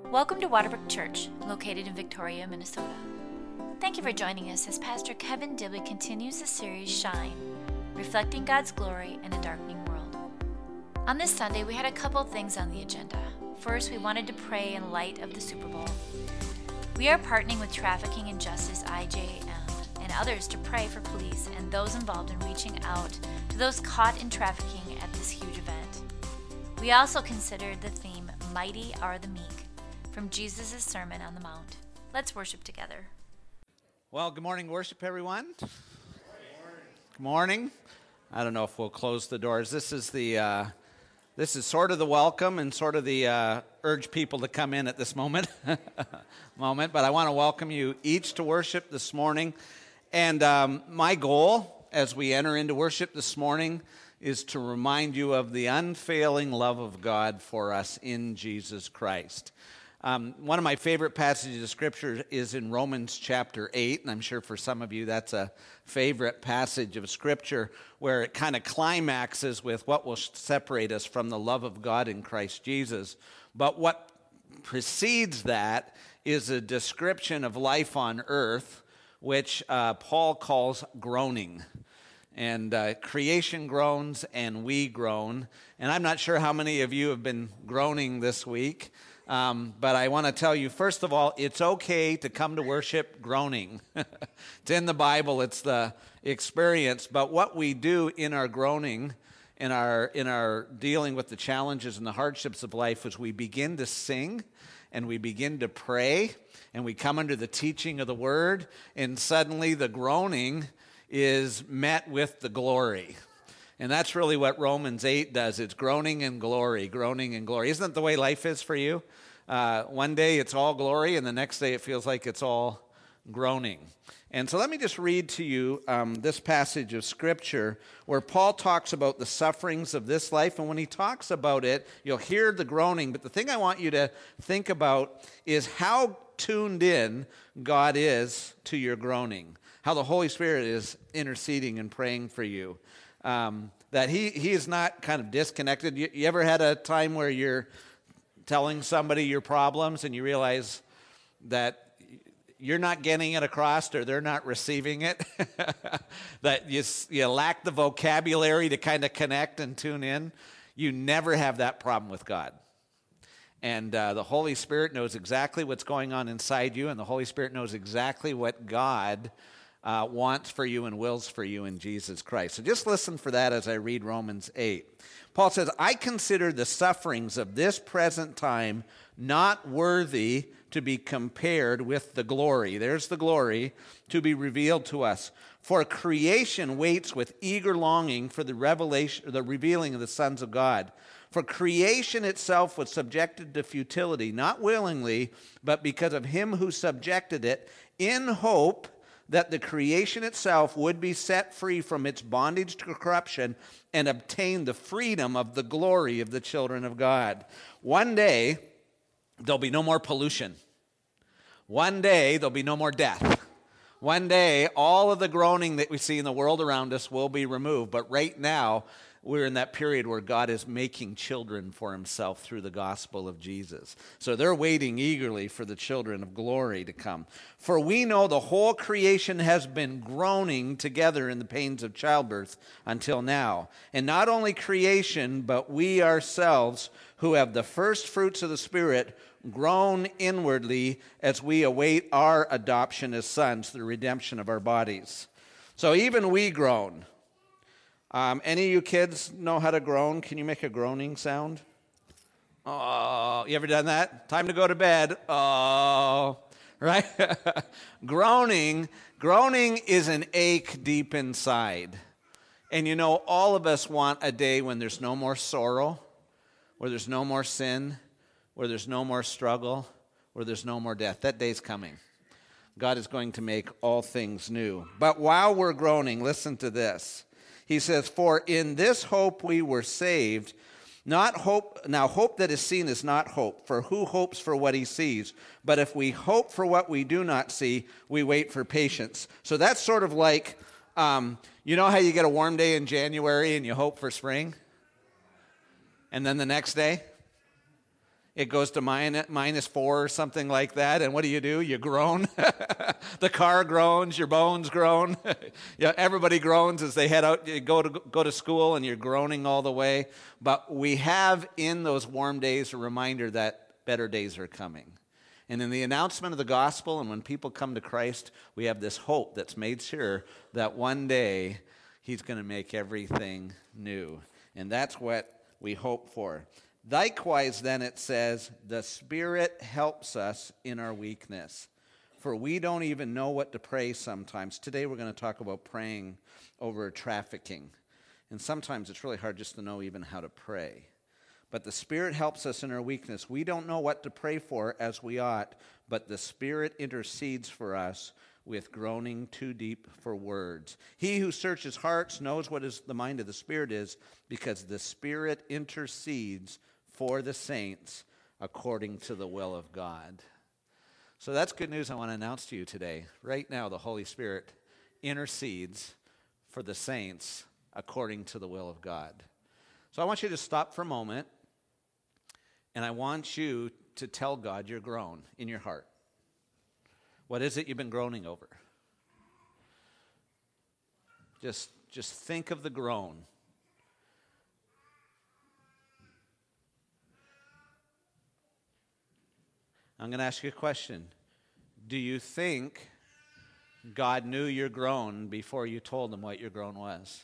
Welcome to Waterbrook Church, located in Victoria, Minnesota. Thank you for joining us as Pastor Kevin Dibley continues the series Shine, reflecting God's glory in a darkening world. On this Sunday, we had a couple things on the agenda. First, we wanted to pray in light of the Super Bowl. We are partnering with Trafficking and Justice IJM and others to pray for police and those involved in reaching out to those caught in trafficking at this huge event. We also considered the theme, Mighty Are the Meek, from Jesus' Sermon on the Mount. Let's worship together. Well, good morning, worship, everyone. Good morning. I don't know if we'll close the doors. This is sort of the welcome and sort of the urge people to come in at this moment. But I want to welcome you each to worship this morning. And my goal as we enter into worship this morning is to remind you of the unfailing love of God for us in Jesus Christ. One of my favorite passages of Scripture is in Romans chapter 8, and I'm sure for some of you that's a favorite passage of Scripture where it kind of climaxes with what will separate us from the love of God in Christ Jesus. But what precedes that is a description of life on earth, which Paul calls groaning. And creation groans and we groan. And I'm not sure how many of you have been groaning this week. But I want to tell you, first of all, it's okay to come to worship groaning. It's in the Bible, it's the experience. But what we do in our groaning, in our dealing with the challenges and the hardships of life, is we begin to sing and we begin to pray and we come under the teaching of the Word, and suddenly the groaning is met with the glory. And that's really what Romans 8 does. It's groaning and glory, groaning and glory. Isn't that the way life is for you? One day it's all glory, and the next day it feels like it's all groaning. And so let me just read to you this passage of Scripture where Paul talks about the sufferings of this life. And when he talks about it, you'll hear the groaning. But the thing I want you to think about is how tuned in God is to your groaning, how the Holy Spirit is interceding and praying for you. That he is not kind of disconnected. You ever had a time where you're telling somebody your problems and you realize that you're not getting it across or they're not receiving it? That you lack the vocabulary to kind of connect and tune in? You never have that problem with God. And the Holy Spirit knows exactly what's going on inside you, and the Holy Spirit knows exactly what God wants for you and wills for you in Jesus Christ. So just listen for that as I read Romans 8. Paul says, I consider the sufferings of this present time not worthy to be compared with the glory. There's the glory to be revealed to us. For creation waits with eager longing for the revealing of the sons of God. For creation itself was subjected to futility, not willingly, but because of him who subjected it, in hope that the creation itself would be set free from its bondage to corruption and obtain the freedom of the glory of the children of God. One day, there'll be no more pollution. One day, there'll be no more death. One day, all of the groaning that we see in the world around us will be removed. But right now, we're in that period where God is making children for himself through the gospel of Jesus. So they're waiting eagerly for the children of glory to come. For we know the whole creation has been groaning together in the pains of childbirth until now. And not only creation, but we ourselves who have the first fruits of the Spirit groan inwardly as we await our adoption as sons, the redemption of our bodies. So even we groan. Any of you kids know how to groan? Can you make a groaning sound? Oh, you ever done that? Time to go to bed. Oh, right? Groaning is an ache deep inside. And you know, all of us want a day when there's no more sorrow, where there's no more sin, where there's no more struggle, where there's no more death. That day's coming. God is going to make all things new. But while we're groaning, listen to this. He says, for in this hope we were saved. Not hope. Now, hope that is seen is not hope, for who hopes for what he sees? But if we hope for what we do not see, we wait for patience. So that's sort of like, you know how you get a warm day in January and you hope for spring? And then the next day, it goes to -4 or something like that, and what do? You groan. The car groans, your bones groan. Yeah, everybody groans as they head out. You go to school, and you're groaning all the way. But we have in those warm days a reminder that better days are coming. And in the announcement of the gospel, and when people come to Christ, we have this hope that's made sure that one day He's going to make everything new. And that's what we hope for. Likewise, then, it says, the Spirit helps us in our weakness, for we don't even know what to pray sometimes. Today we're going to talk about praying over trafficking. And sometimes it's really hard just to know even how to pray. But the Spirit helps us in our weakness. We don't know what to pray for as we ought, but the Spirit intercedes for us with groaning too deep for words. He who searches hearts knows what the mind of the Spirit is, because the Spirit intercedes for the saints according to the will of God. So that's good news I want to announce to you today. Right now, the Holy Spirit intercedes for the saints according to the will of God. So I want you to stop for a moment, and I want you to tell God your groan in your heart. What is it you've been groaning over? Just think of the groan. I'm going to ask you a question. Do you think God knew your groan before you told Him what your groan was?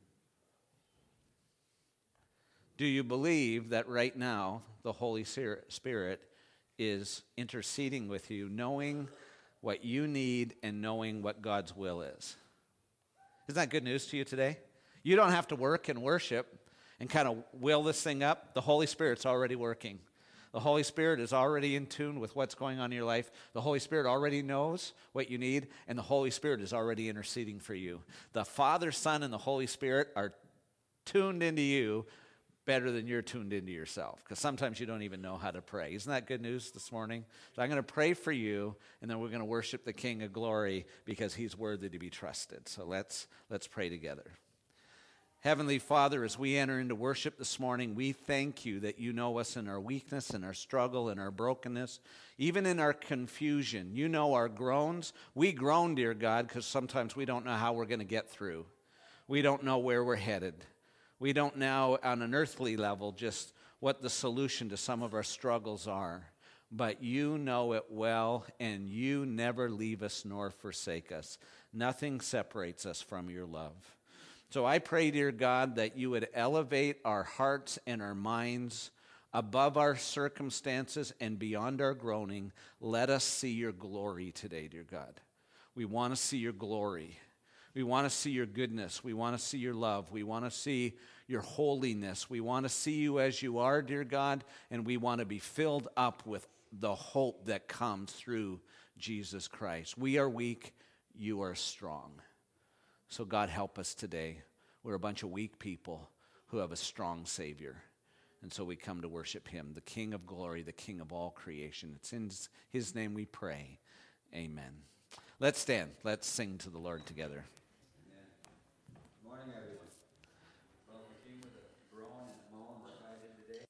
Do you believe that right now the Holy Spirit is interceding with you, knowing what you need and knowing what God's will is? Isn't that good news to you today? You don't have to work and worship and kind of will this thing up. The Holy Spirit's already working. The Holy Spirit is already in tune with what's going on in your life. The Holy Spirit already knows what you need, and the Holy Spirit is already interceding for you. The Father, Son, and the Holy Spirit are tuned into you better than you're tuned into yourself, because sometimes you don't even know how to pray. Isn't that good news this morning? So I'm going to pray for you, and then we're going to worship the King of Glory because He's worthy to be trusted. So let's pray together. Heavenly Father, as we enter into worship this morning, we thank You that You know us in our weakness, in our struggle, in our brokenness, even in our confusion. You know our groans. We groan, dear God, because sometimes we don't know how we're going to get through. We don't know where we're headed. We don't know on an earthly level just what the solution to some of our struggles are. But You know it well, and You never leave us nor forsake us. Nothing separates us from Your love. So I pray, dear God, that You would elevate our hearts and our minds above our circumstances and beyond our groaning. Let us see Your glory today, dear God. We want to see Your glory. We want to see Your goodness. We want to see Your love. We want to see Your holiness. We want to see You as You are, dear God, and we want to be filled up with the hope that comes through Jesus Christ. We are weak. You are strong. So God, help us today. We're a bunch of weak people who have a strong Savior. And so we come to worship Him, the King of glory, the King of all creation. It's in His name we pray. Amen. Let's stand. Let's sing to the Lord together. Good morning, everyone. Well, we came with a groan and a moan like I did today.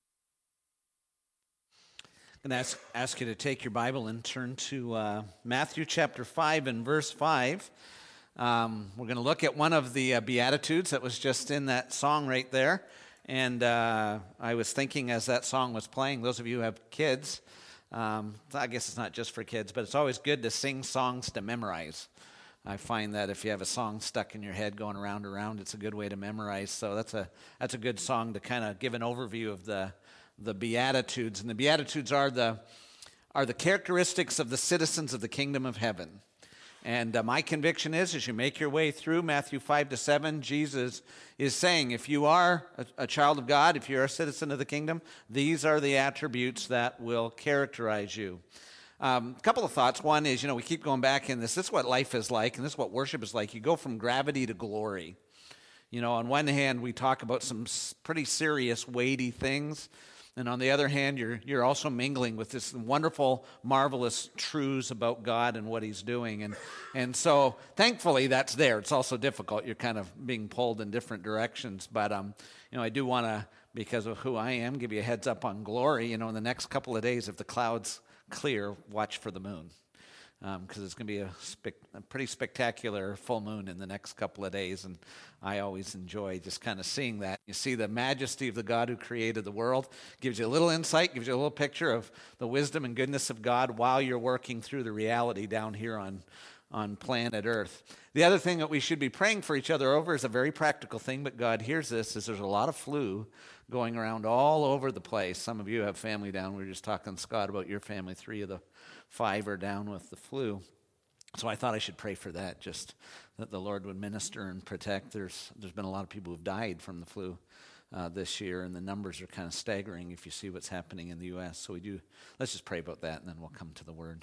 I'm going to ask you to take your Bible and turn to Matthew chapter 5 and verse 5. We're going to look at one of the Beatitudes that was just in that song right there. And I was thinking as that song was playing, those of you who have kids, I guess it's not just for kids, but it's always good to sing songs to memorize. I find that if you have a song stuck in your head going around, it's a good way to memorize. So that's a good song to kind of give an overview of the Beatitudes. And the Beatitudes are the characteristics of the citizens of the kingdom of heaven. And my conviction is, as you make your way through Matthew 5 to 7, Jesus is saying, if you are a child of God, if you're a citizen of the kingdom, these are the attributes that will characterize you. A couple of thoughts. One is, we keep going back in this. This is what life is like, and this is what worship is like. You go from gravity to glory. On one hand, we talk about some pretty serious, weighty things. And on the other hand, you're also mingling with this wonderful, marvelous truths about God and what He's doing. And so, thankfully, that's there. It's also difficult. You're kind of being pulled in different directions. But, I do want to because of who I am. Give you a heads up on glory. In the next couple of days, if the clouds clear, watch for the moon. Because it's going to be a pretty spectacular full moon in the next couple of days, and I always enjoy just kind of seeing that. You see the majesty of the God who created the world, gives you a little insight, gives you a little picture of the wisdom and goodness of God while you're working through the reality down here on planet Earth. The other thing that we should be praying for each other over is a very practical thing, but God hears this, is there's a lot of flu going around all over the place. Some of you have family down. We were just talking to Scott about your family. 3 of the 5 are down with the flu. So I thought I should pray for that, just that the Lord would minister and protect. There's been a lot of people who've died from the flu this year, and the numbers are kind of staggering if you see what's happening in the U.S. So let's just pray about that, and then we'll come to the Word.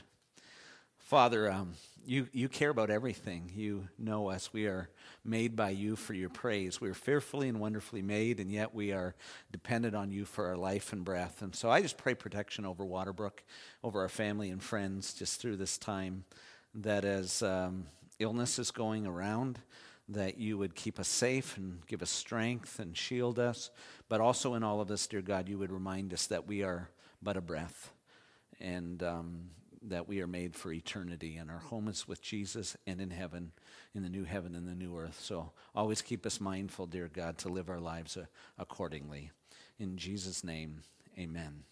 Father, you care about everything. You know us. We are made by you for your praise. We are fearfully and wonderfully made, and yet we are dependent on you for our life and breath. And so I just pray protection over Waterbrook, over our family and friends, just through this time, that as illness is going around, that you would keep us safe and give us strength and shield us. But also in all of this, dear God, you would remind us that we are but a breath, and that we are made for eternity, and our home is with Jesus and in heaven, in the new heaven and the new earth. So always keep us mindful, dear God, to live our lives accordingly. In Jesus' name, amen.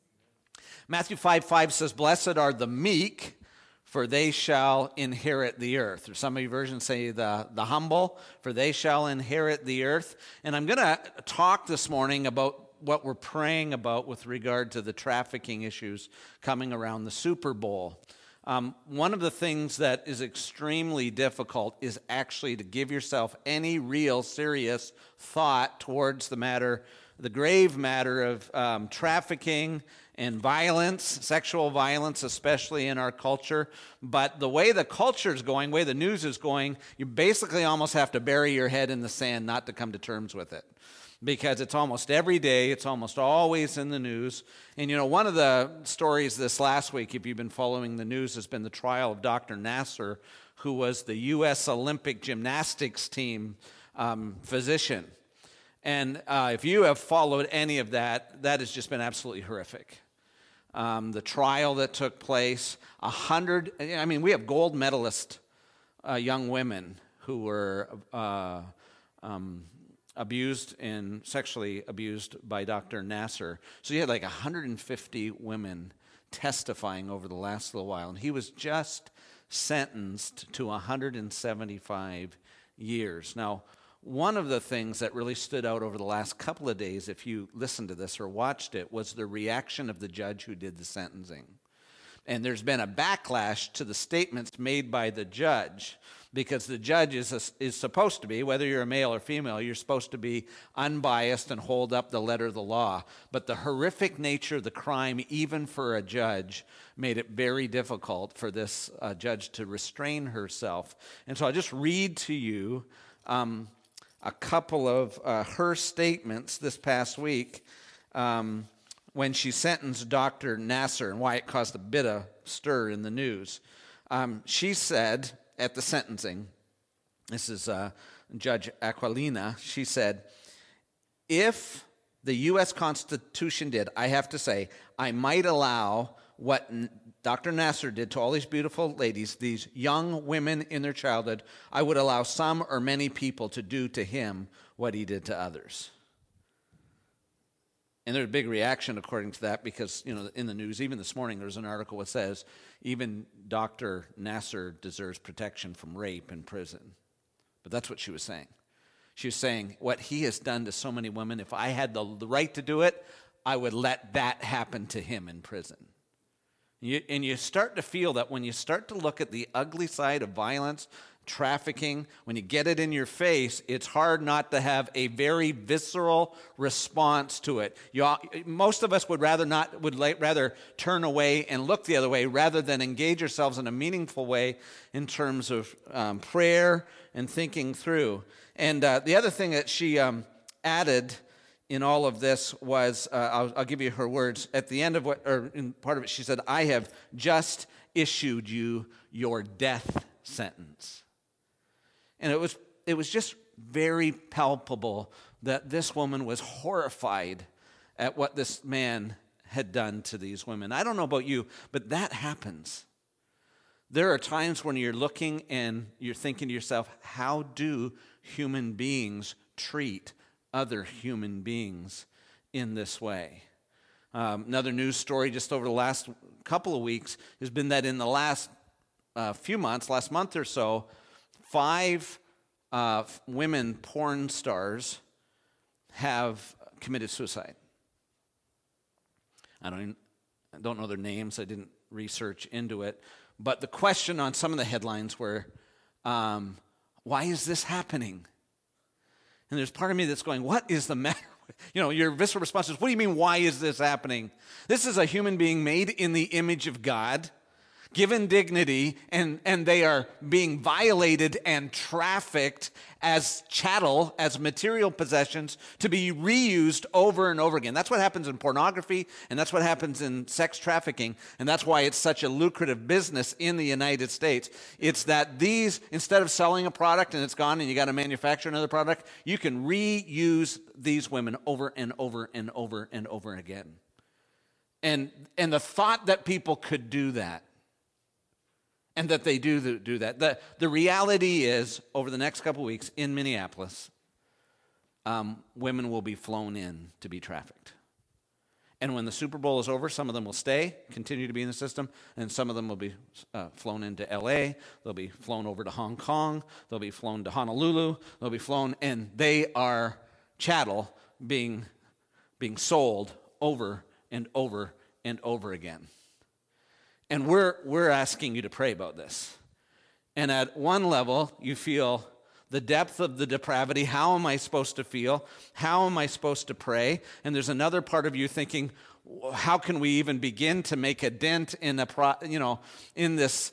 Matthew 5:5 says, "Blessed are the meek, for they shall inherit the earth." Or some of your versions say the humble, for they shall inherit the earth. And I'm going to talk this morning about what we're praying about with regard to the trafficking issues coming around the Super Bowl. One of the things that is extremely difficult is actually to give yourself any real serious thought towards the grave matter of trafficking and violence, sexual violence, especially in our culture. But the way the culture is going, the way the news is going, you basically almost have to bury your head in the sand not to come to terms with it. Because it's almost every day, it's almost always in the news. And one of the stories this last week, if you've been following the news, has been the trial of Dr. Nassar, who was the U.S. Olympic gymnastics team physician. And if you have followed any of that, that has just been absolutely horrific. The trial that took place, we have gold medalist young women who were abused and sexually abused by Dr. Nassar. So you had like 150 women testifying over the last little while, and he was just sentenced to 175 years. Now, one of the things that really stood out over the last couple of days, if you listened to this or watched it, was the reaction of the judge who did the sentencing. And there's been a backlash to the statements made by the judge, because the judge is supposed to be, whether you're a male or female, you're supposed to be unbiased and hold up the letter of the law. But the horrific nature of the crime, even for a judge, made it very difficult for this judge to restrain herself. And so I'll just read to you a couple of her statements this past week when she sentenced Dr. Nassar, and why it caused a bit of stir in the news. She said at the sentencing, this is Judge Aquilina, she said, "If the U.S. Constitution did, I have to say, I might allow what Dr. Nassar did to all these beautiful ladies, these young women in their childhood, I would allow some or many people to do to him what he did to others." And there's a big reaction according to that, because, in the news, even this morning, there's an article that says even Dr. Nassar deserves protection from rape in prison. But that's what she was saying. She was saying, what he has done to so many women, if I had the right to do it, I would let that happen to him in prison. And you start to feel that when you start to look at the ugly side of violence, trafficking, when you get it in your face, it's hard not to have a very visceral response to it. Most of us would rather turn away and look the other way rather than engage ourselves in a meaningful way in terms of prayer and thinking through. And the other thing that she added in all of this was, I'll give you her words. At the end of in part of it, she said, "I have just issued you your death sentence." And it was just very palpable that this woman was horrified at what this man had done to these women. I don't know about you, but that happens. There are times when you're looking and you're thinking to yourself, how do human beings treat other human beings in this way? Another news story just over the last couple of weeks has been that in the last few months, last month or so, 5 women porn stars have committed suicide. I don't know their names. I didn't research into it. But the question on some of the headlines were, why is this happening? And there's part of me that's going, what is the matter? Your visceral response is, what do you mean, why is this happening? This is a human being made in the image of God, given dignity, and they are being violated and trafficked as chattel, as material possessions, to be reused over and over again. That's what happens in pornography, and that's what happens in sex trafficking, and that's why it's such a lucrative business in the United States. It's that these, instead of selling a product and it's gone and you got to manufacture another product, you can reuse these women over and over and over and over again. And the thought that people could do that, and that they do that. The reality is, over the next couple of weeks in Minneapolis, women will be flown in to be trafficked. And when the Super Bowl is over, some of them will stay, continue to be in the system, and some of them will be flown into L.A., they'll be flown over to Hong Kong, they'll be flown to Honolulu, they'll be flown, and they are chattel being sold over and over and over again. And we're asking you to pray about this. And at one level, you feel the depth of the depravity. How am I supposed to feel? How am I supposed to pray? And there's another part of you thinking, how can we even begin to make a dent in this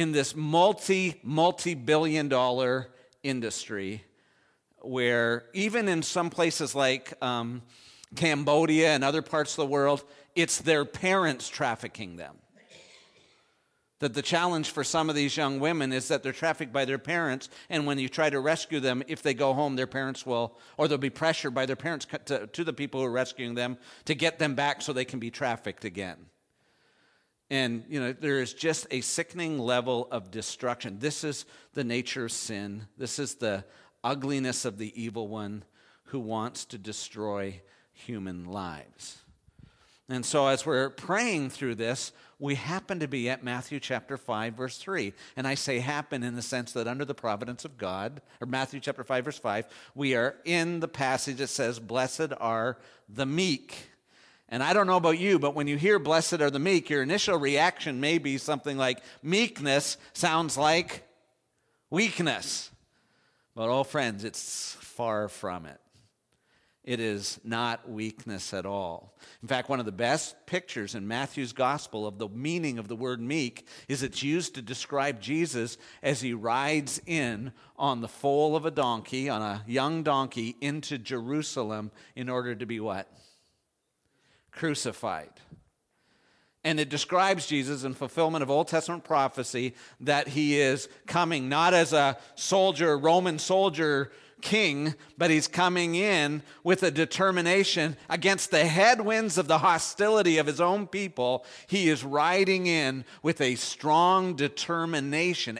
multi-billion-dollar industry, where even in some places like Cambodia and other parts of the world, it's their parents trafficking them. That the challenge for some of these young women is that they're trafficked by their parents, and when you try to rescue them, if they go home, their parents will, or they'll be pressured by their parents to the people who are rescuing them to get them back so they can be trafficked again. And, there is just a sickening level of destruction. This is the nature of sin. This is the ugliness of the evil one who wants to destroy human lives. And so as we're praying through this, we happen to be at Matthew chapter 5, verse 3. And I say happen in the sense that under the providence of God, or Matthew chapter 5, verse 5, we are in the passage that says, blessed are the meek. And I don't know about you, but when you hear blessed are the meek, your initial reaction may be something like, meekness sounds like weakness. But oh friends, it's far from it. It is not weakness at all. In fact, one of the best pictures in Matthew's gospel of the meaning of the word meek is it's used to describe Jesus as he rides in on the foal of a donkey, on a young donkey, into Jerusalem in order to be what? Crucified. And it describes Jesus in fulfillment of Old Testament prophecy that he is coming not as a soldier, Roman soldier king, but he's coming in with a determination against the headwinds of the hostility of his own people. He is riding in with a strong determination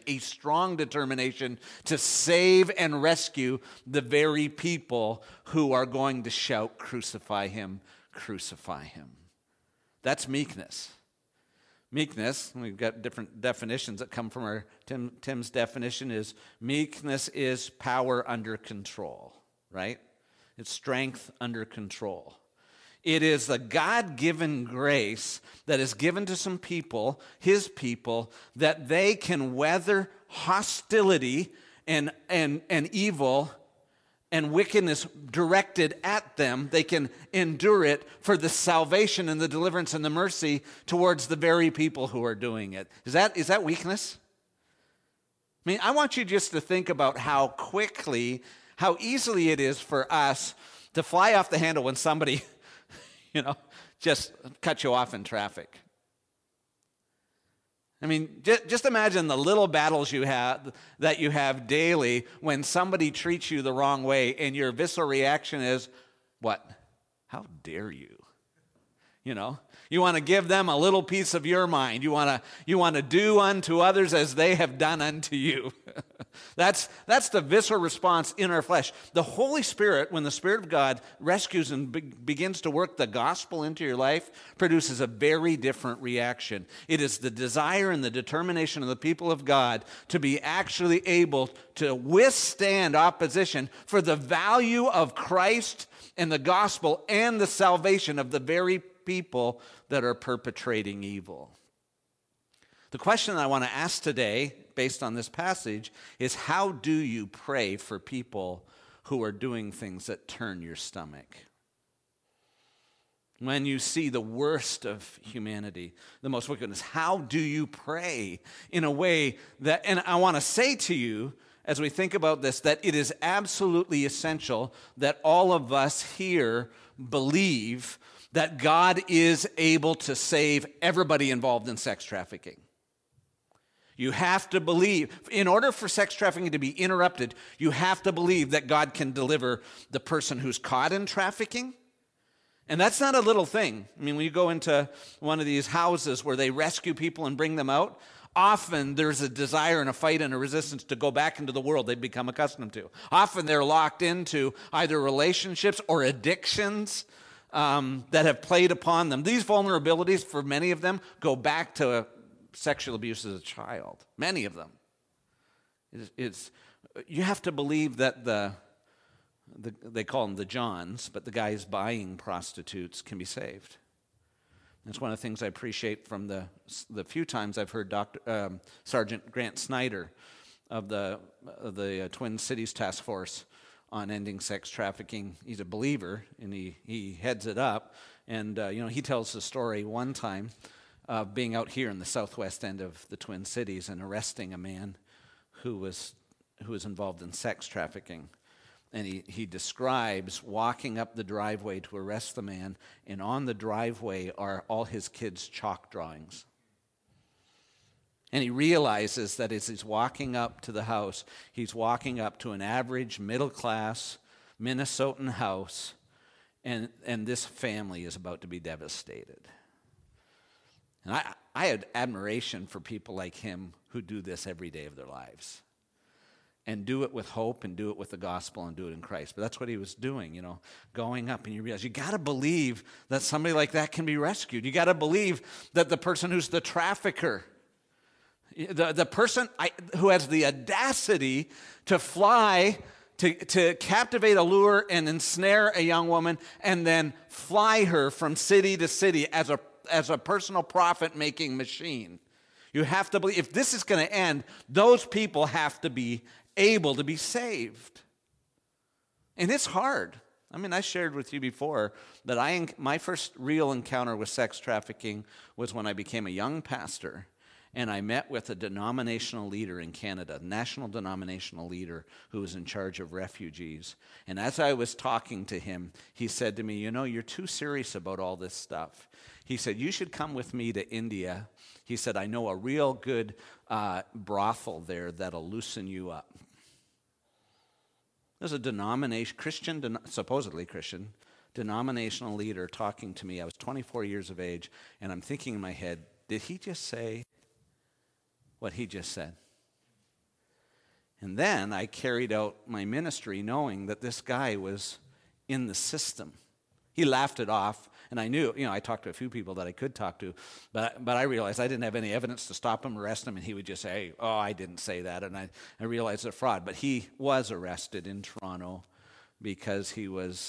to save and rescue the very people who are going to shout, crucify him, crucify him. That's meekness. Meekness, we've got different definitions that come from Tim's definition, is meekness is power under control, right? It's strength under control. It is the God-given grace that is given to some people, his people, that they can weather hostility and evil and wickedness directed at them. They can endure it for the salvation and the deliverance and the mercy towards the very people who are doing it. Is that weakness? I mean, I want you just to think about how easily it is for us to fly off the handle when somebody, just cut you off in traffic. I mean, just imagine the little battles that you have daily when somebody treats you the wrong way, and your visceral reaction is, what? How dare you? You know, you want to give them a little piece of your mind. You want to do unto others as they have done unto you. That's the visceral response in our flesh. The Holy Spirit, when the Spirit of God rescues and begins to work the gospel into your life, produces a very different reaction. It is the desire and the determination of the people of God to be actually able to withstand opposition for the value of Christ and the gospel and the salvation of the very people that are perpetrating evil. The question that I want to ask today, based on this passage, is how do you pray for people who are doing things that turn your stomach? When you see the worst of humanity, the most wickedness, how do you pray in a way that, and I want to say to you, as we think about this, that it is absolutely essential that all of us here believe that God is able to save everybody involved in sex trafficking. You have to believe, in order for sex trafficking to be interrupted, you have to believe that God can deliver the person who's caught in trafficking. And that's not a little thing. I mean, when you go into one of these houses where they rescue people and bring them out, often there's a desire and a fight and a resistance to go back into the world they've become accustomed to. Often they're locked into either relationships or addictions that have played upon them. These vulnerabilities, for many of them, go back to sexual abuse as a child. Many of them. You have to believe that they call them the Johns, but the guys buying prostitutes can be saved. That's one of the things I appreciate from the few times I've heard Sergeant Grant Snyder of the Twin Cities Task Force on ending sex trafficking. He's a believer, and he heads it up. And he tells the story one time of being out here in the southwest end of the Twin Cities and arresting a man who was involved in sex trafficking. And he describes walking up the driveway to arrest the man, and on the driveway are all his kids' chalk drawings. And he realizes that as he's walking up to the house, he's walking up to an average middle-class Minnesotan house, and this family is about to be devastated. And I had admiration for people like him who do this every day of their lives. And do it with hope and do it with the gospel and do it in Christ. But that's what he was doing, going up, and you realize you got to believe that somebody like that can be rescued. You got to believe that the person who's the trafficker, the person who has the audacity to fly, to captivate, allure, and ensnare a young woman and then fly her from city to city as a personal profit-making machine. You have to believe, if this is going to end, those people have to be able to be saved. And it's hard. I mean, I shared with you before that my first real encounter with sex trafficking was when I became a young pastor, and I met with a denominational leader in Canada, a national denominational leader who was in charge of refugees. And as I was talking to him, he said to me, you're too serious about all this stuff. He said, you should come with me to India. He said, I know a real good brothel there that'll loosen you up. There's a supposedly Christian, denominational leader talking to me. I was 24 years of age, and I'm thinking in my head, did he just say what he just said? And then I carried out my ministry knowing that this guy was in the system. He laughed it off, and I knew, I talked to a few people that I could talk to, but I realized I didn't have any evidence to stop him, arrest him, and he would just say, oh, I didn't say that, and I realized it's a fraud. But he was arrested in Toronto because he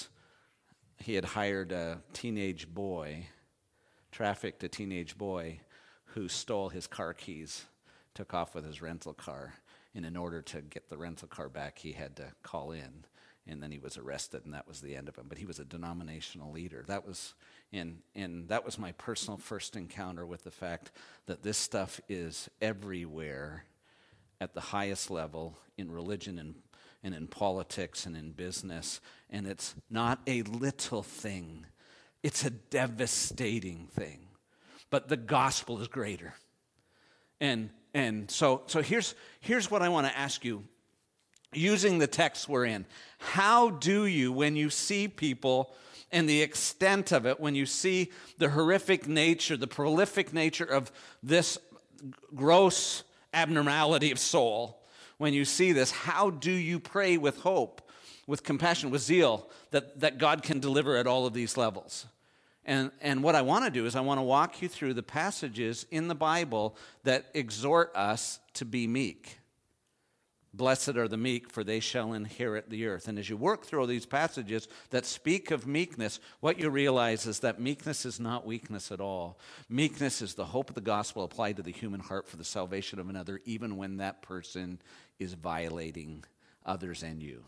had hired a teenage boy, trafficked a teenage boy who stole his car keys, took off with his rental car, and in order to get the rental car back, he had to call in. And then he was arrested, and that was the end of him. But he was a denominational leader. That was my personal first encounter with the fact that this stuff is everywhere at the highest level in religion and in politics and in business. And it's not a little thing. It's a devastating thing. But the gospel is greater. And so here's what I want to ask you, using the text we're in. How do you, when you see people and the extent of it, when you see the horrific nature, the prolific nature of this gross abnormality of soul, when you see this, how do you pray with hope, with compassion, with zeal, that God can deliver at all of these levels? And what I want to do is I want to walk you through the passages in the Bible that exhort us to be meek. Blessed are the meek, for they shall inherit the earth. And as you work through all these passages that speak of meekness, what you realize is that meekness is not weakness at all. Meekness is the hope of the gospel applied to the human heart for the salvation of another, even when that person is violating others and you.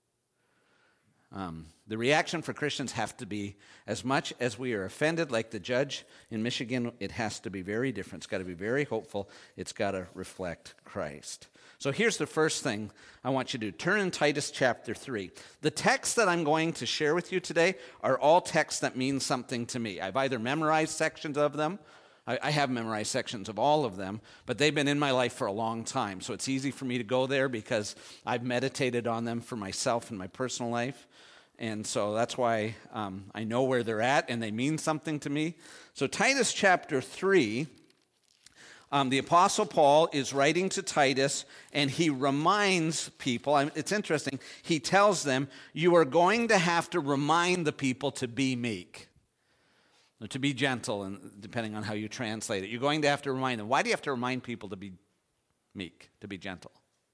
The reaction for Christians have to be, as much as we are offended, like the judge in Michigan, it has to be very different. It's got to be very hopeful. It's got to reflect Christ. So here's the first thing I want you to do. Turn in Titus chapter 3. The texts that I'm going to share with you today are all texts that mean something to me. I've either memorized sections of them. I have memorized sections of all of them, but they've been in my life for a long time. So it's easy for me to go there because I've meditated on them for myself in my personal life. And so that's why I know where they're at and they mean something to me. So Titus chapter 3, the Apostle Paul is writing to Titus and he reminds people, it's interesting, he tells them, you are going to have to remind the people to be meek, to be gentle, and depending on how you translate it. You're going to have to remind them. Why do you have to remind people to be meek, to be gentle?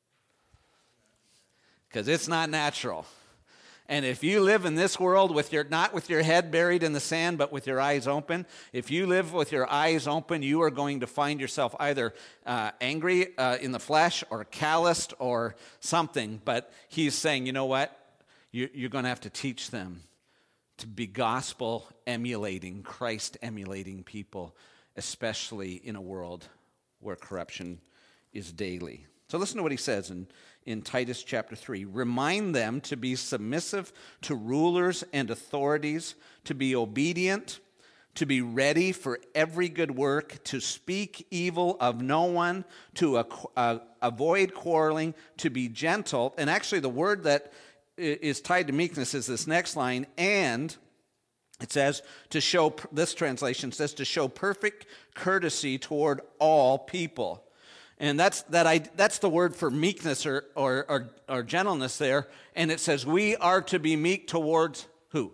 Because it's not natural. And if you live in this world not with your head buried in the sand, but with your eyes open, if you live with your eyes open, you are going to find yourself either angry in the flesh or calloused or something. But he's saying, you know what? You're going to have to teach them to be gospel-emulating, Christ-emulating people, especially in a world where corruption is daily. So listen to what he says in Titus chapter 3. Remind them to be submissive to rulers and authorities, to be obedient, to be ready for every good work, to speak evil of no one, to avoid quarreling, to be gentle. And actually the word that is tied to meekness is this next line, and it says to show, this translation says to show perfect courtesy toward all people. And that's the word for meekness or gentleness there. And it says we are to be meek towards who?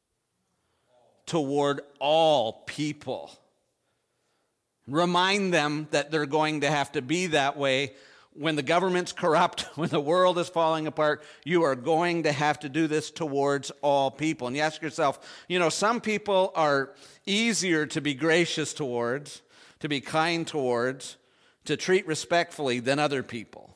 Toward all people. Remind them that they're going to have to be that way. When the government's corrupt, when the world is falling apart, you are going to have to do this towards all people. And you ask yourself, some people are easier to be gracious towards, to be kind towards, to treat respectfully than other people.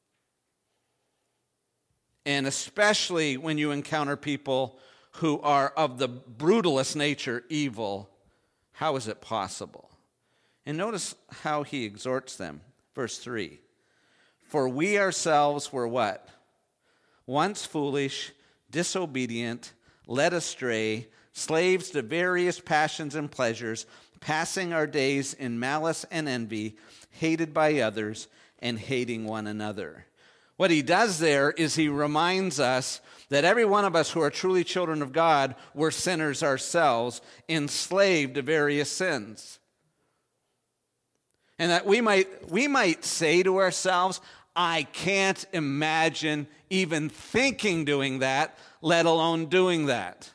And especially when you encounter people who are of the brutalest nature, evil, how is it possible? And notice how he exhorts them. Verse 3. For we ourselves were what? Once foolish, disobedient, led astray, slaves to various passions and pleasures, passing our days in malice and envy, hated by others, and hating one another. What he does there is he reminds us that every one of us who are truly children of God were sinners ourselves, enslaved to various sins. And that we might say to ourselves, I can't imagine even thinking doing that, let alone doing that.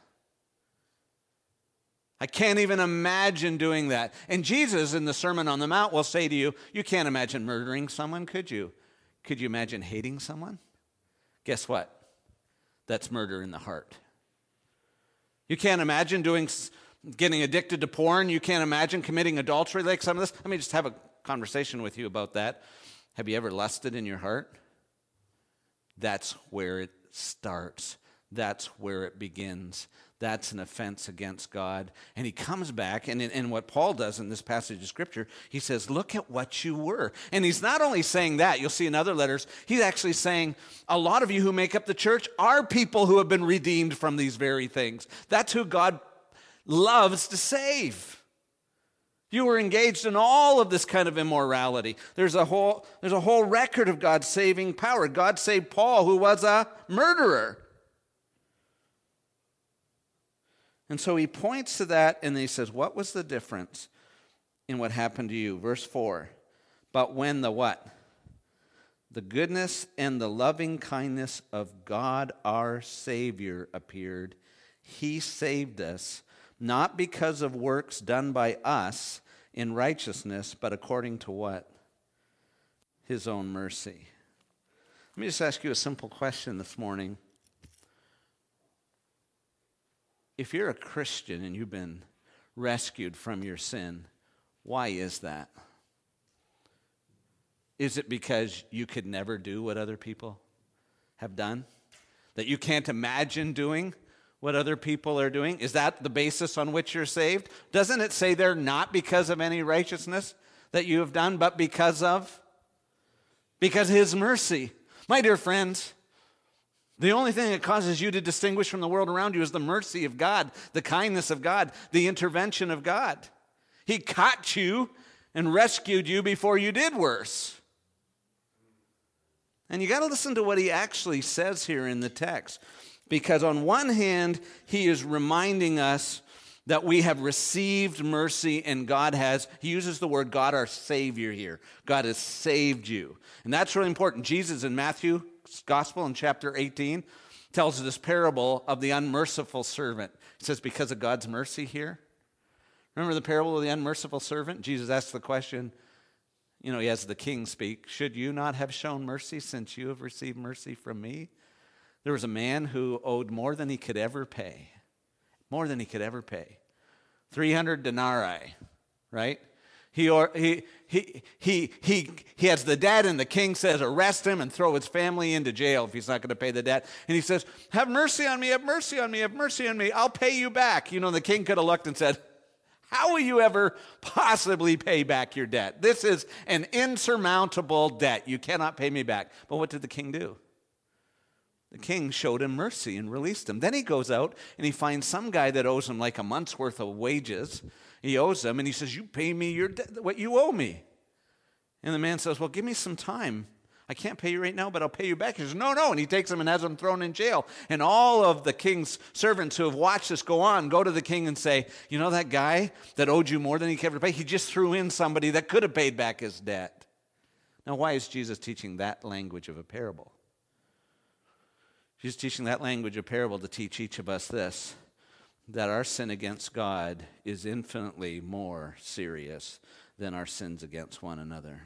I can't even imagine doing that. And Jesus in the Sermon on the Mount will say to you, you can't imagine murdering someone, could you? Could you imagine hating someone? Guess what? That's murder in the heart. You can't imagine getting addicted to porn. You can't imagine committing adultery like some of this. Let me just have a conversation with you about that. Have you ever lusted in your heart? That's where it starts. That's where it begins. That's an offense against God. And he comes back, and what Paul does in this passage of Scripture, he says, look at what you were. And he's not only saying that, you'll see in other letters, he's actually saying, a lot of you who make up the church are people who have been redeemed from these very things. That's who God loves to save. You were engaged in all of this kind of immorality. There's a whole record of God's saving power. God saved Paul, who was a murderer. And so he points to that and he says, what was the difference in what happened to you? Verse 4, but when the what? The goodness and the loving kindness of God our Savior appeared, he saved us, not because of works done by us in righteousness, but according to what? His own mercy. Let me just ask you a simple question this morning. If you're a Christian and you've been rescued from your sin, why is that? Is it because you could never do what other people have done? That you can't imagine doing what other people are doing? Is that the basis on which you're saved? Doesn't it say there not because of any righteousness that you have done, but because his mercy? My dear friends, the only thing that causes you to distinguish from the world around you is the mercy of God, the kindness of God, the intervention of God. He caught you and rescued you before you did worse. And you got to listen to what he actually says here in the text. Because on one hand, he is reminding us that we have received mercy and he uses the word God our Savior here. God has saved you. And that's really important. Jesus in Matthew's Gospel in chapter 18 tells this parable of the unmerciful servant. He says, because of God's mercy here. Remember the parable of the unmerciful servant? Jesus asks the question, he has the king speak, should you not have shown mercy since you have received mercy from me? There was a man who owed more than he could ever pay. 300 denarii, right? He has the debt, and the king says, arrest him and throw his family into jail if he's not going to pay the debt. And he says, have mercy on me, have mercy on me, have mercy on me. I'll pay you back. The king could have looked and said, how will you ever possibly pay back your debt? This is an insurmountable debt. You cannot pay me back. But what did the king do? The king showed him mercy and released him. Then he goes out and he finds some guy that owes him like a month's worth of wages. He owes him, and he says, you pay me what you owe me. And the man says, well, give me some time. I can't pay you right now, but I'll pay you back. He says, no. And he takes him and has him thrown in jail. And all of the king's servants who have watched this go to the king and say, that guy that owed you more than he could ever pay, he just threw in somebody that could have paid back his debt. Now, why is Jesus teaching that language of a parable? He's teaching that language of parable to teach each of us this, that our sin against God is infinitely more serious than our sins against one another.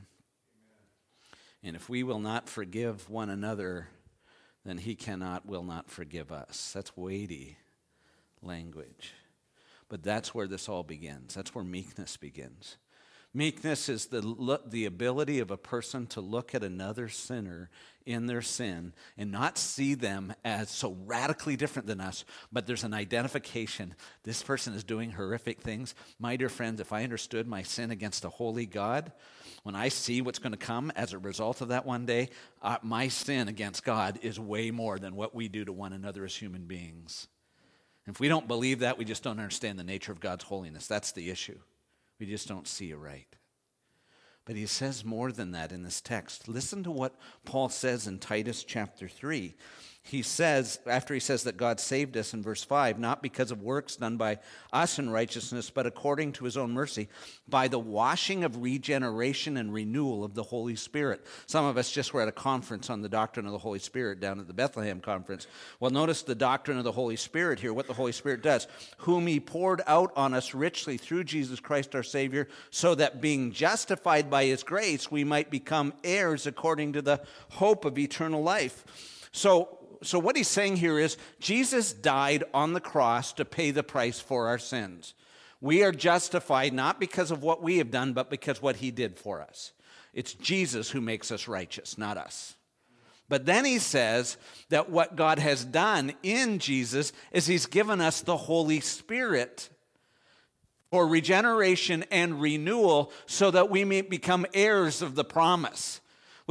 And if we will not forgive one another, then he will not forgive us. That's weighty language. But that's where this all begins. That's where meekness begins. Meekness is the ability of a person to look at another sinner in their sin and not see them as so radically different than us, but there's an identification. This person is doing horrific things. My dear friends, if I understood my sin against a holy God, when I see what's going to come as a result of that one day, my sin against God is way more than what we do to one another as human beings. And if we don't believe that, we just don't understand the nature of God's holiness. That's the issue. We just don't see it right. But he says more than that in this text. Listen to what Paul says in Titus chapter 3. He says, after he says that God saved us in verse 5, not because of works done by us in righteousness, but according to his own mercy, by the washing of regeneration and renewal of the Holy Spirit. Some of us just were at a conference on the doctrine of the Holy Spirit down at the Bethlehem conference. Well, notice the doctrine of the Holy Spirit here, what the Holy Spirit does. Whom he poured out on us richly through Jesus Christ our Savior, so that being justified by his grace, we might become heirs according to the hope of eternal life. So what he's saying here is Jesus died on the cross to pay the price for our sins. We are justified not because of what we have done, but because what he did for us. It's Jesus who makes us righteous, not us. But then he says that what God has done in Jesus is he's given us the Holy Spirit for regeneration and renewal so that we may become heirs of the promise.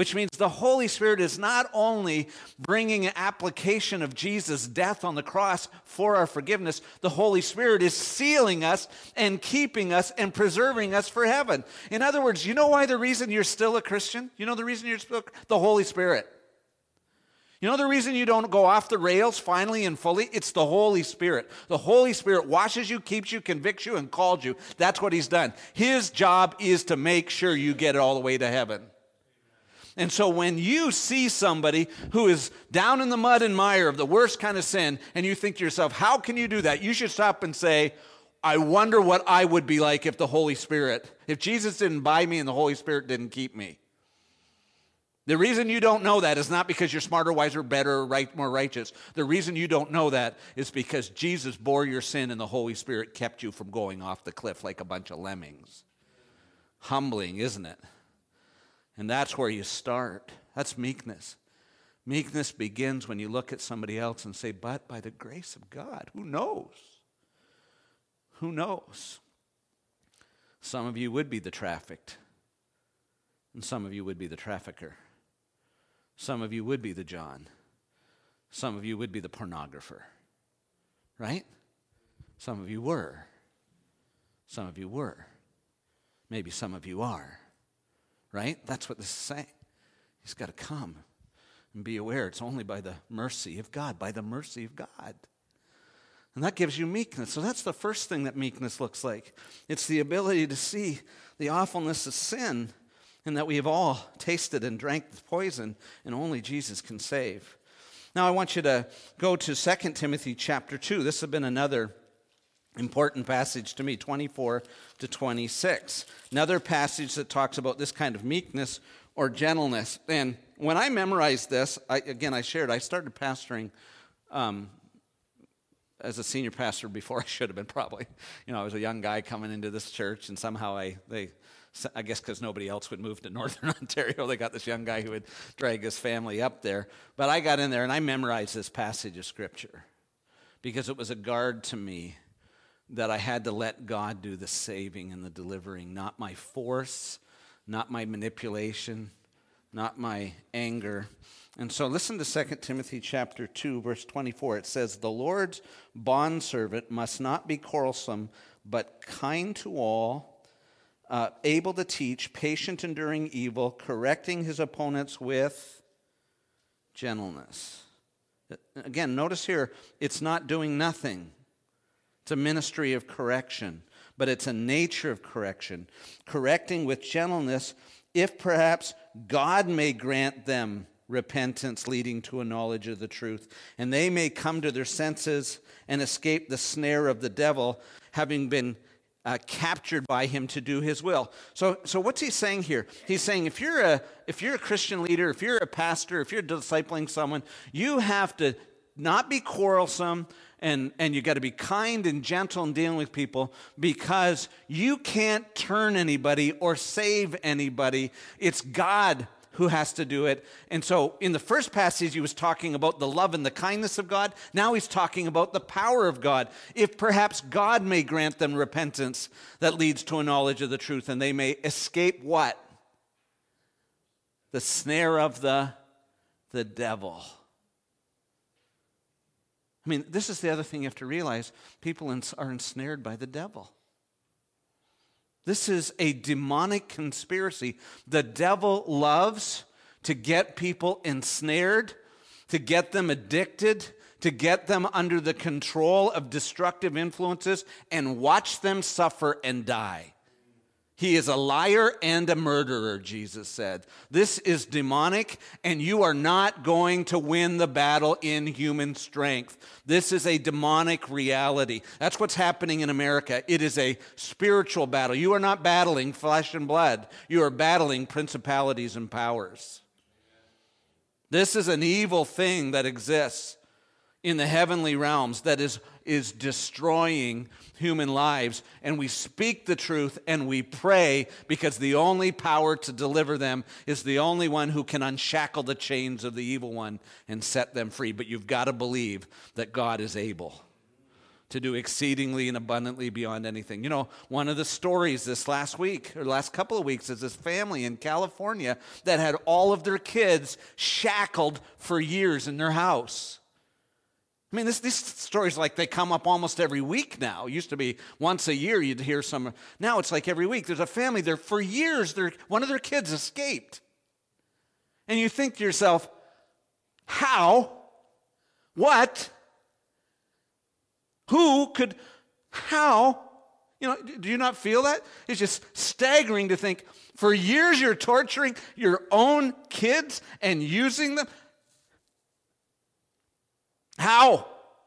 which means the Holy Spirit is not only bringing an application of Jesus' death on the cross for our forgiveness, the Holy Spirit is sealing us and keeping us and preserving us for heaven. In other words, you know why the reason you're still a Christian? You know the reason you're still the Holy Spirit. You know the reason you don't go off the rails finally and fully? It's the Holy Spirit. The Holy Spirit washes you, keeps you, convicts you, and calls you. That's what he's done. His job is to make sure you get all the way to heaven. And so when you see somebody who is down in the mud and mire of the worst kind of sin, and you think to yourself, how can you do that? You should stop and say, I wonder what I would be like if the Holy Spirit, if Jesus didn't buy me and the Holy Spirit didn't keep me. The reason you don't know that is not because you're smarter, wiser, better, more righteous. The reason you don't know that is because Jesus bore your sin and the Holy Spirit kept you from going off the cliff like a bunch of lemmings. Humbling, isn't it? And that's where you start. That's meekness. Meekness begins when you look at somebody else and say, but by the grace of God, who knows? Who knows? Some of you would be the trafficked, and some of you would be the trafficker. Some of you would be the John. Some of you would be the pornographer. Right? Some of you were. Some of you were. Maybe some of you are. Right? That's what this is saying. He's got to come and be aware. It's only by the mercy of God, by the mercy of God. And that gives you meekness. So that's the first thing that meekness looks like. It's the ability to see the awfulness of sin and that we have all tasted and drank the poison and only Jesus can save. Now I want you to go to 2 Timothy chapter 2. This has been another important passage to me, 24 to 26. Another passage that talks about this kind of meekness or gentleness. And when I memorized this, I started pastoring as a senior pastor before I should have been probably. I was a young guy coming into this church, and somehow I guess because nobody else would move to Northern Ontario, they got this young guy who would drag his family up there. But I got in there and I memorized this passage of Scripture because it was a guard to me that I had to let God do the saving and the delivering, not my force, not my manipulation, not my anger. And so listen to 2 Timothy chapter 2, verse 24. It says, the Lord's bondservant must not be quarrelsome, but kind to all, able to teach, patient, enduring evil, correcting his opponents with gentleness. Again, notice here, it's not doing nothing. It's a ministry of correction, but it's a nature of correction. Correcting with gentleness, if perhaps God may grant them repentance leading to a knowledge of the truth, and they may come to their senses and escape the snare of the devil, having been captured by him to do his will. So what's he saying here? He's saying if you're a Christian leader, if you're a pastor, if you're discipling someone, you have to not be quarrelsome, and you got to be kind and gentle in dealing with people, because you can't turn anybody or save anybody. It's God who has to do it. And so in the first passage, he was talking about the love and the kindness of God. Now he's talking about the power of God. If perhaps God may grant them repentance that leads to a knowledge of the truth, and they may escape what? The snare of the devil. I mean, this is the other thing you have to realize. People are ensnared by the devil. This is a demonic conspiracy. The devil loves to get people ensnared, to get them addicted, to get them under the control of destructive influences and watch them suffer and die. He is a liar and a murderer, Jesus said. This is demonic, and you are not going to win the battle in human strength. This is a demonic reality. That's what's happening in America. It is a spiritual battle. You are not battling flesh and blood. You are battling principalities and powers. This is an evil thing that exists in the heavenly realms that is destroying human lives. And we speak the truth and we pray, because the only power to deliver them is the only one who can unshackle the chains of the evil one and set them free. But you've got to believe that God is able to do exceedingly and abundantly beyond anything. You know, one of the stories this last week, or last couple of weeks, is this family in California that had all of their kids shackled for years in their house. I mean, these stories, like, they come up almost every week now. It used to be once a year you'd hear some. Now it's like every week. There's a family there for years. One of their kids escaped. And you think to yourself, how? What? Who could? How? You know, do you not feel that? It's just staggering to think, for years you're torturing your own kids and using them. How?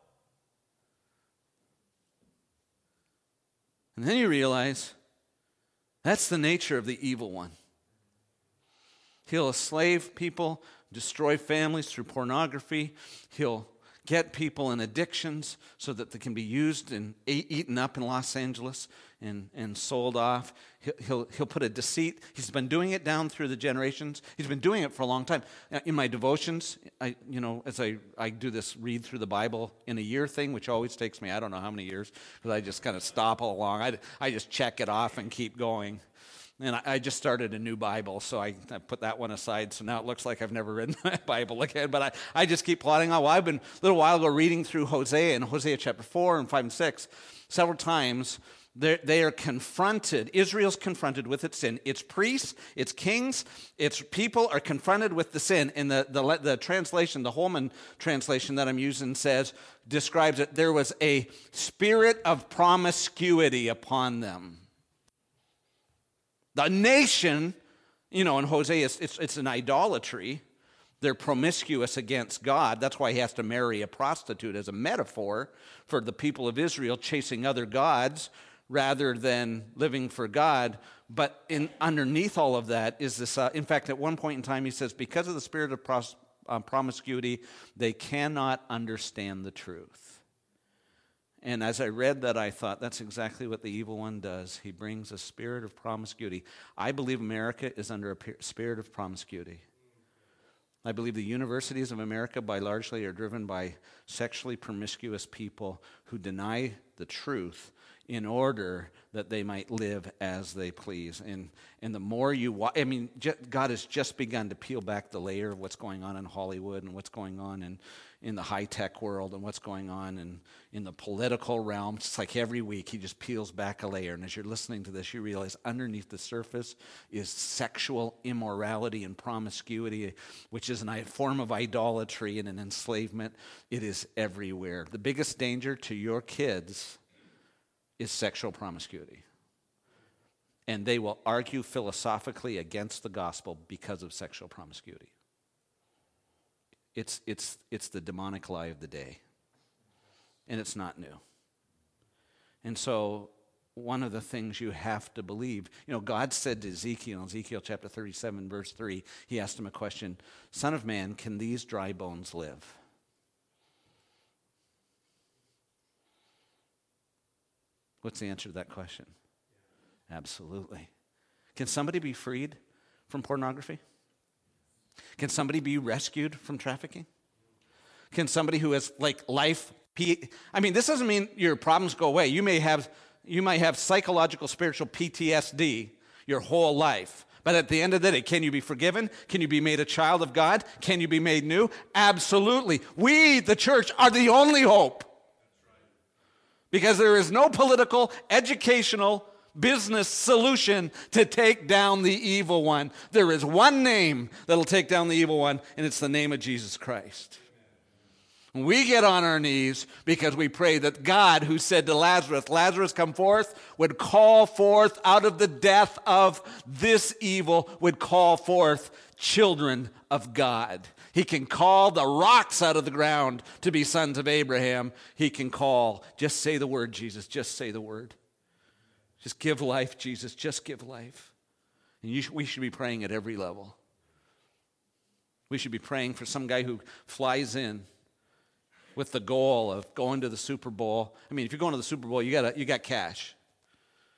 And then you realize that's the nature of the evil one. He'll enslave people, destroy families through pornography. He'll get people in addictions so that they can be used and eaten up in Los Angeles and sold off. He'll put a deceit. He's been doing it down through the generations. He's been doing it for a long time. In my devotions, as I do this read through the Bible in a year thing, which always takes me, I don't know how many years, because I just kind of stop all along. I just check it off and keep going. And I just started a new Bible, so I put that one aside. So now it looks like I've never read my Bible again. But I just keep plodding on. Well, I've been a little while ago reading through Hosea, and Hosea chapter 4 and 5 and 6. Several times they are confronted. Israel's confronted with its sin. Its priests, its kings, its people are confronted with the sin. And the translation, the Holman translation that I'm using describes it. There was a spirit of promiscuity upon them. The nation, in Hosea, it's an idolatry. They're promiscuous against God. That's why he has to marry a prostitute as a metaphor for the people of Israel chasing other gods rather than living for God. But underneath all of that is this, in fact, at one point in time, he says, because of the spirit of promiscuity, they cannot understand the truth. And as I read that, I thought, that's exactly what the evil one does. He brings a spirit of promiscuity. I believe America is under a spirit of promiscuity. I believe the universities of America, by largely, are driven by sexually promiscuous people who deny the truth in order that they might live as they please. And the more God has just begun to peel back the layer of what's going on in Hollywood and what's going on in the high-tech world and what's going on in the political realm. It's like every week he just peels back a layer. And as you're listening to this, you realize underneath the surface is sexual immorality and promiscuity, which is a form of idolatry and an enslavement. It is everywhere. The biggest danger to your kids is sexual promiscuity. And they will argue philosophically against the gospel because of sexual promiscuity. It's the demonic lie of the day. And it's not new. And so one of the things you have to believe, God said to Ezekiel, in Ezekiel chapter 37, verse 3, he asked him a question, Son of man, can these dry bones live? What's the answer to that question? Absolutely. Can somebody be freed from pornography? Can somebody be rescued from trafficking? Can somebody who has this doesn't mean your problems go away. You might have psychological, spiritual PTSD your whole life. But at the end of the day, can you be forgiven? Can you be made a child of God? Can you be made new? Absolutely. We, the church, are the only hope. Because there is no political, educational, business solution to take down the evil one. There is one name that'll take down the evil one, and it's the name of Jesus Christ. We get on our knees because we pray that God, who said to Lazarus, Lazarus, come forth, would call forth out of the death of this evil, would call forth children of God. He can call the rocks out of the ground to be sons of Abraham. He can call, just say the word, Jesus, just say the word. Just give life, Jesus, just give life. And we should be praying at every level. We should be praying for some guy who flies in with the goal of going to the Super Bowl. I mean, if you're going to the Super Bowl, you got cash.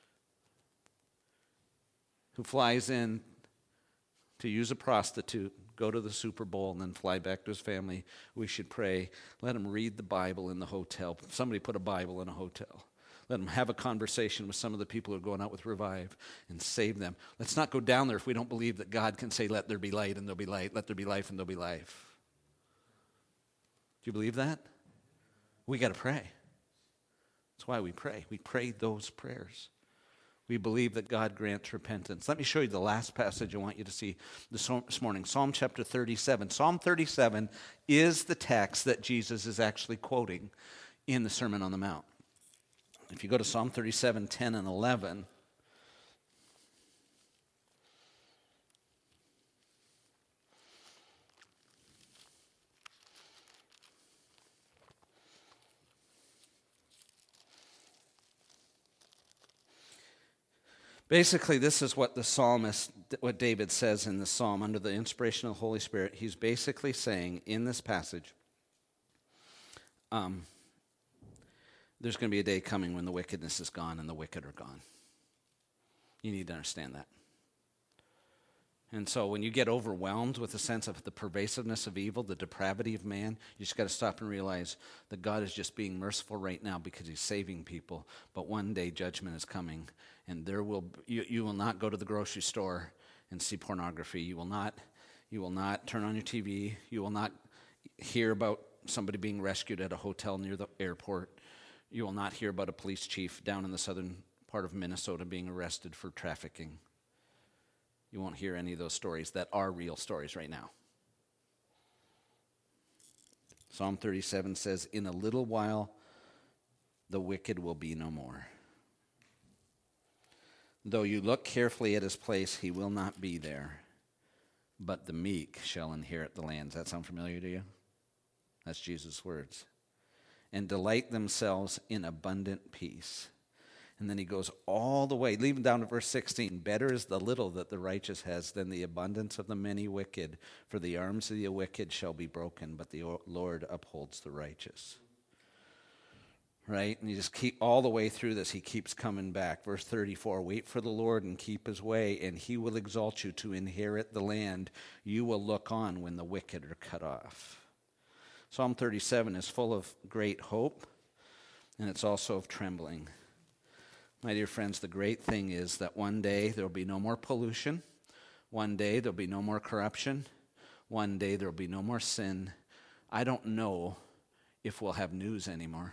Who flies in to use a prostitute, go to the Super Bowl, and then fly back to his family. We should pray. Let him read the Bible in the hotel. Somebody put a Bible in a hotel. Let him have a conversation with some of the people who are going out with Revive and save them. Let's not go down there if we don't believe that God can say, let there be light and there'll be light. Let there be life and there'll be life. Do you believe that? We got to pray. That's why we pray. We pray those prayers. We believe that God grants repentance. Let me show you the last passage I want you to see this morning. Psalm chapter 37. Psalm 37 is the text that Jesus is actually quoting in the Sermon on the Mount. If you go to Psalm 37, 10 and 11, basically, this is what the psalmist, what David says in the psalm under the inspiration of the Holy Spirit. He's basically saying in this passage, there's going to be a day coming when the wickedness is gone and the wicked are gone. You need to understand that. And so when you get overwhelmed with the sense of the pervasiveness of evil, the depravity of man, you just got to stop and realize that God is just being merciful right now because he's saving people. But one day judgment is coming, and you will not go to the grocery store and see pornography. You will not turn on your TV. You will not hear about somebody being rescued at a hotel near the airport. You will not hear about a police chief down in the southern part of Minnesota being arrested for trafficking. You won't hear any of those stories that are real stories right now. Psalm 37 says, in a little while, the wicked will be no more. Though you look carefully at his place, he will not be there. But the meek shall inherit the land. Does that sound familiar to you? That's Jesus' words. And delight themselves in abundant peace. And then he goes all the way, leaving down to verse 16. Better is the little that the righteous has than the abundance of the many wicked. For the arms of the wicked shall be broken, but the Lord upholds the righteous. Right? And you just keep all the way through this. He keeps coming back. Verse 34, wait for the Lord and keep his way, and he will exalt you to inherit the land. You will look on when the wicked are cut off. Psalm 37 is full of great hope, and it's also of trembling. My dear friends, the great thing is that one day there will be no more pollution. One day there will be no more corruption. One day there will be no more sin. I don't know if we'll have news anymore.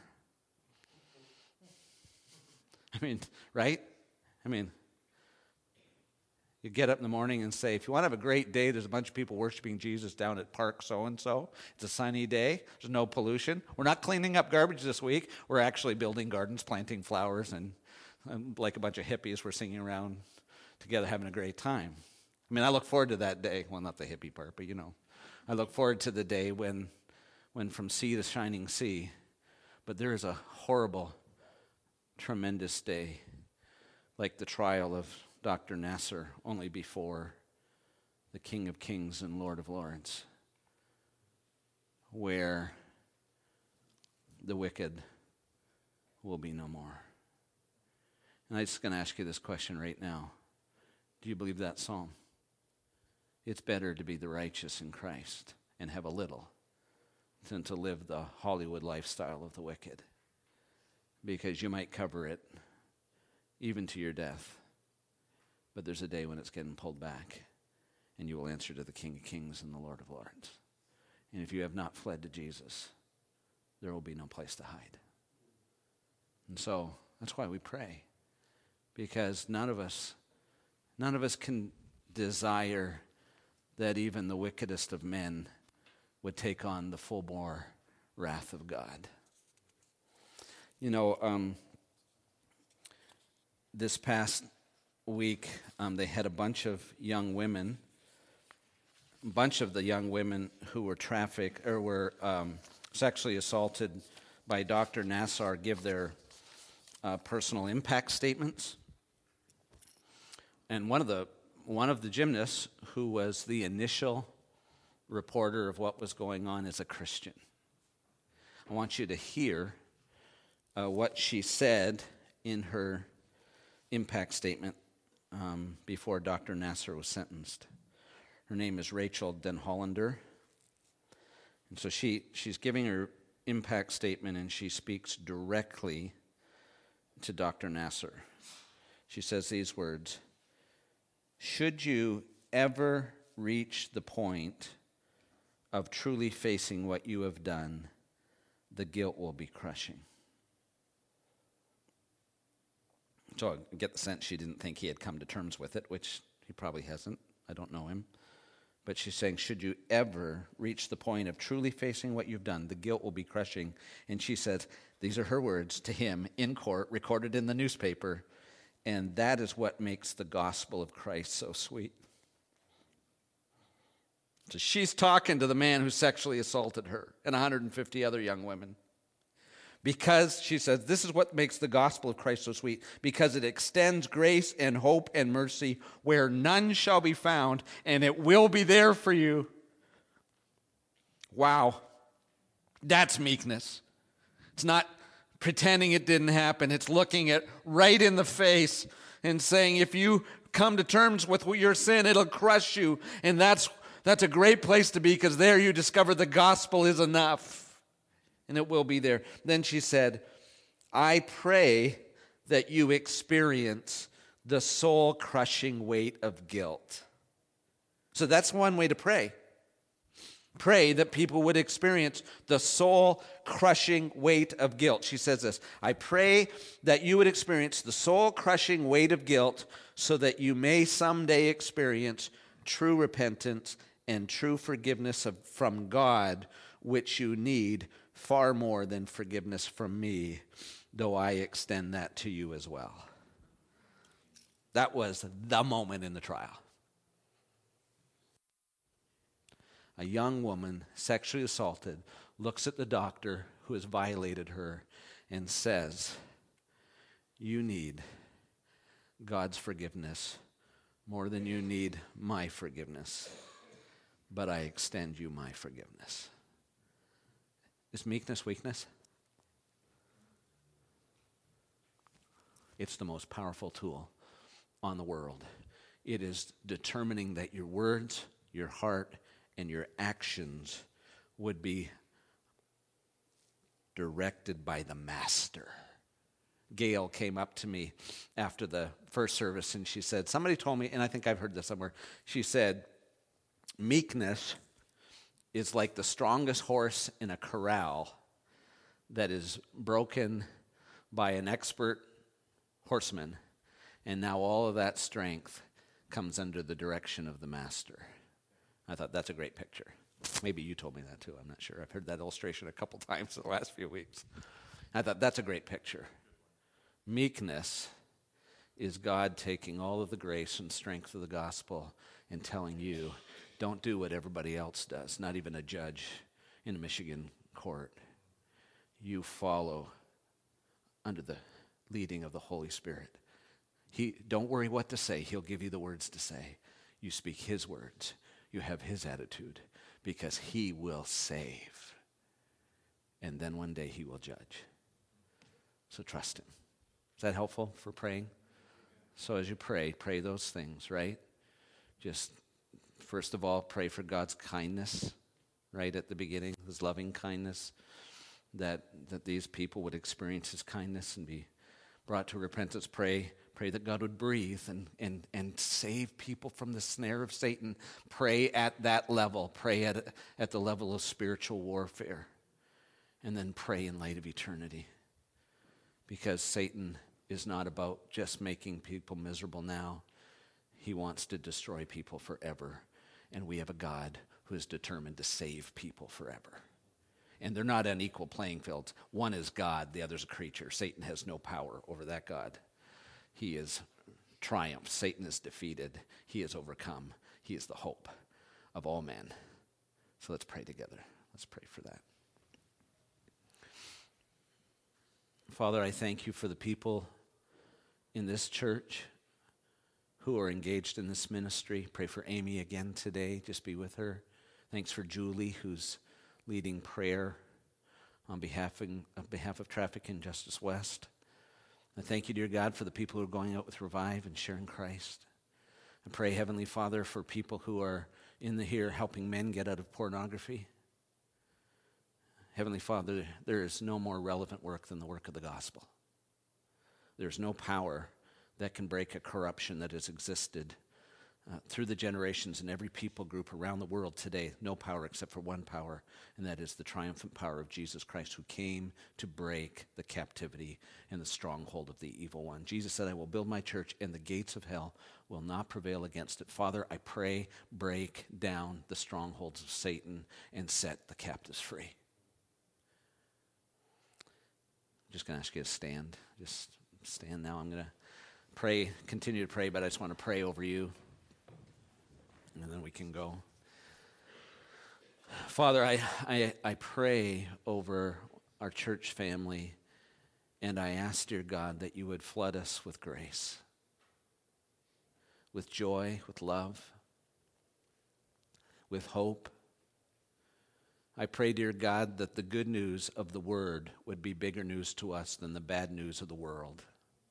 I mean, right? I mean, you get up in the morning and say, if you want to have a great day, there's a bunch of people worshiping Jesus down at Park so-and-so. It's a sunny day. There's no pollution. We're not cleaning up garbage this week. We're actually building gardens, planting flowers, and like a bunch of hippies, we're singing around together, having a great time. I mean, I look forward to that day. Well, not the hippie part, but I look forward to the day when from sea to shining sea. But there is a horrible, tremendous day, like the trial of Dr. Nasser, only before the King of Kings and Lord of Lords, where the wicked will be no more. And I'm just going to ask you this question right now. Do you believe that psalm? It's better to be the righteous in Christ and have a little than to live the Hollywood lifestyle of the wicked, because you might cover it even to your death. But there's a day when it's getting pulled back, and you will answer to the King of Kings and the Lord of Lords. And if you have not fled to Jesus, there will be no place to hide. And so that's why we pray, because none of us can desire that even the wickedest of men would take on the full-bore wrath of God. This past week, they had a bunch of the young women who were trafficked or were sexually assaulted by Dr. Nassar give their personal impact statements. And one of the gymnasts, who was the initial reporter of what was going on, is a Christian. I want you to hear what she said in her impact statement before Dr. Nassar was sentenced. Her name is Rachel Den Hollander. And so she's giving her impact statement, and she speaks directly to Dr. Nasser. She says these words: should you ever reach the point of truly facing what you have done, the guilt will be crushing. So I get the sense she didn't think he had come to terms with it, which he probably hasn't. I don't know him. But she's saying, should you ever reach the point of truly facing what you've done, the guilt will be crushing. And she says, these are her words to him in court, recorded in the newspaper. And that is what makes the gospel of Christ so sweet. So she's talking to the man who sexually assaulted her and 150 other young women. Because, she says, this is what makes the gospel of Christ so sweet, because it extends grace and hope and mercy where none shall be found, and it will be there for you. Wow. That's meekness. It's not pretending it didn't happen. It's looking it right in the face and saying, if you come to terms with your sin, it'll crush you. And that's a great place to be, because there you discover the gospel is enough. And it will be there. Then she said, I pray that you experience the soul-crushing weight of guilt. So that's one way to pray. Pray that people would experience the soul-crushing weight of guilt. She says this: I pray that you would experience the soul-crushing weight of guilt so that you may someday experience true repentance and true forgiveness from God, which you need far more than forgiveness from me, though I extend that to you as well. That was the moment in the trial. A young woman, sexually assaulted, looks at the doctor who has violated her and says, you need God's forgiveness more than you need my forgiveness, but I extend you my forgiveness. Is meekness weakness? It's the most powerful tool on the world. It is determining that your words, your heart, and your actions would be directed by the Master. Gail came up to me after the first service, and she said, somebody told me, and I think I've heard this somewhere, she said, meekness is like the strongest horse in a corral that is broken by an expert horseman, and now all of that strength comes under the direction of the Master. I thought, that's a great picture. Maybe you told me that too, I'm not sure. I've heard that illustration a couple times in the last few weeks. I thought, that's a great picture. Meekness is God taking all of the grace and strength of the gospel and telling you, don't do what everybody else does, not even a judge in a Michigan court. You follow under the leading of the Holy Spirit. Don't worry what to say. He'll give you the words to say. You speak his words. You have his attitude, because he will save. And then one day he will judge. So trust him. Is that helpful for praying? So as you pray those things, right? Just first of all, pray for God's kindness, right at the beginning, his loving kindness, that these people would experience his kindness and be brought to repentance. Pray that God would breathe and save people from the snare of Satan. Pray at that level. Pray at the level of spiritual warfare. And then pray in light of eternity. Because Satan is not about just making people miserable now. He wants to destroy people forever. And we have a God who is determined to save people forever. And they're not on equal playing fields. One is God, the other's a creature. Satan has no power over that God. He is triumphed. Satan is defeated. He is overcome. He is the hope of all men. So let's pray together. Let's pray for that. Father, I thank you for the people in this church who are engaged in this ministry. Pray for Amy again today. Just be with her. Thanks for Julie, who's leading prayer on behalf of Traffic and Justice West. I thank you, dear God, for the people who are going out with Revive and sharing Christ. I pray, Heavenly Father, for people who are in the here helping men get out of pornography. Heavenly Father, there is no more relevant work than the work of the gospel. There's no power that can break a corruption that has existed through the generations in every people group around the world today. No power except for one power, and that is the triumphant power of Jesus Christ, who came to break the captivity and the stronghold of the evil one. Jesus said, I will build my church, and the gates of hell will not prevail against it. Father, I pray, break down the strongholds of Satan and set the captives free. I'm just going to ask you to stand. Just stand now. I'm going to pray, continue to pray, but I just want to pray over you, and then we can go. Father, I pray over our church family, and I ask, dear God, that you would flood us with grace, with joy, with love, with hope. I pray, dear God, that the good news of the word would be bigger news to us than the bad news of the world.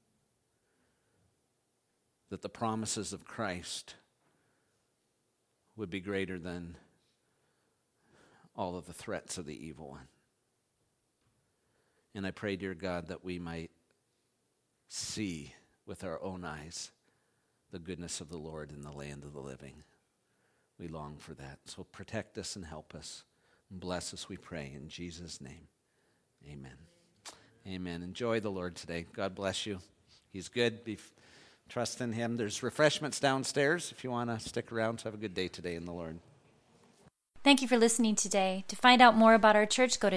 That the promises of Christ would be greater than all of the threats of the evil one. And I pray, dear God, that we might see with our own eyes the goodness of the Lord in the land of the living. We long for that. So protect us and help us. And bless us, we pray, in Jesus' name. Amen. Amen. Enjoy the Lord today. God bless you. He's good. Trust in him. There's refreshments downstairs if you want to stick around. So have a good day today in the Lord. Thank you for listening today. To find out more about our church, go to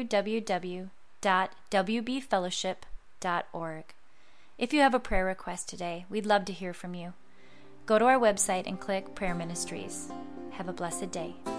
www.wbfellowship.org. If you have a prayer request today, we'd love to hear from you. Go to our website and click Prayer Ministries. Have a blessed day.